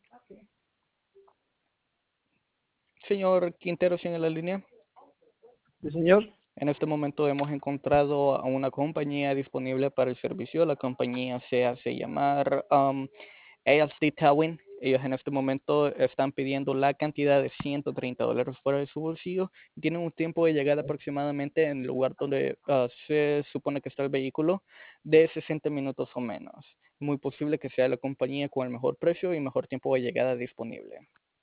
Señor Quintero, ¿sigue en la línea? Sí, señor. En este momento hemos encontrado a una compañía disponible para el servicio. La compañía se hace llamar AFC Towing. Ellos en este momento están pidiendo la cantidad de $130 fuera de su bolsillo. Tienen un tiempo de llegada aproximadamente en el lugar donde se supone que está el vehículo de 60 minutos o menos. Muy posible que sea la compañía con el mejor precio y mejor tiempo de llegada disponible.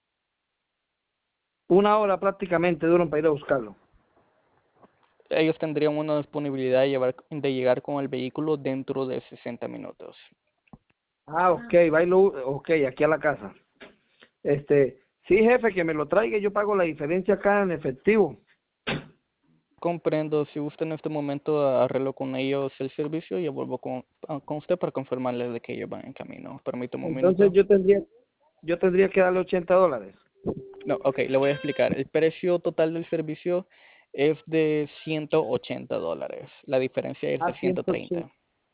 Una hora prácticamente duran para ir a buscarlo. Ellos tendrían una disponibilidad de llegar con el vehículo dentro de 60 minutos. Ah, ok, ok, aquí a la casa. Sí, jefe, que me lo traiga, yo pago la diferencia acá en efectivo. Comprendo, si usted en este momento arreglo con ellos el servicio, yo vuelvo con usted para confirmarle de que ellos van en camino. Permítame un Entonces minuto. yo tendría que darle $80. No, ok, le voy a explicar. El precio total del servicio es de $180. La diferencia es de Ah, 180, 130.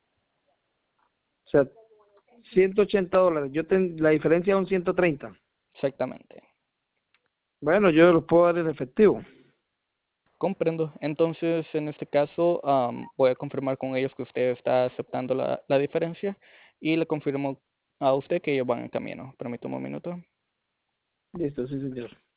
o sea, $180. La diferencia son 130. Exactamente. Bueno, yo lo puedo dar en efectivo. Comprendo. Entonces, en este caso, voy a confirmar con ellos que usted está aceptando la diferencia y le confirmo a usted que ellos van en camino. Permítame un minuto. Listo, sí, señor.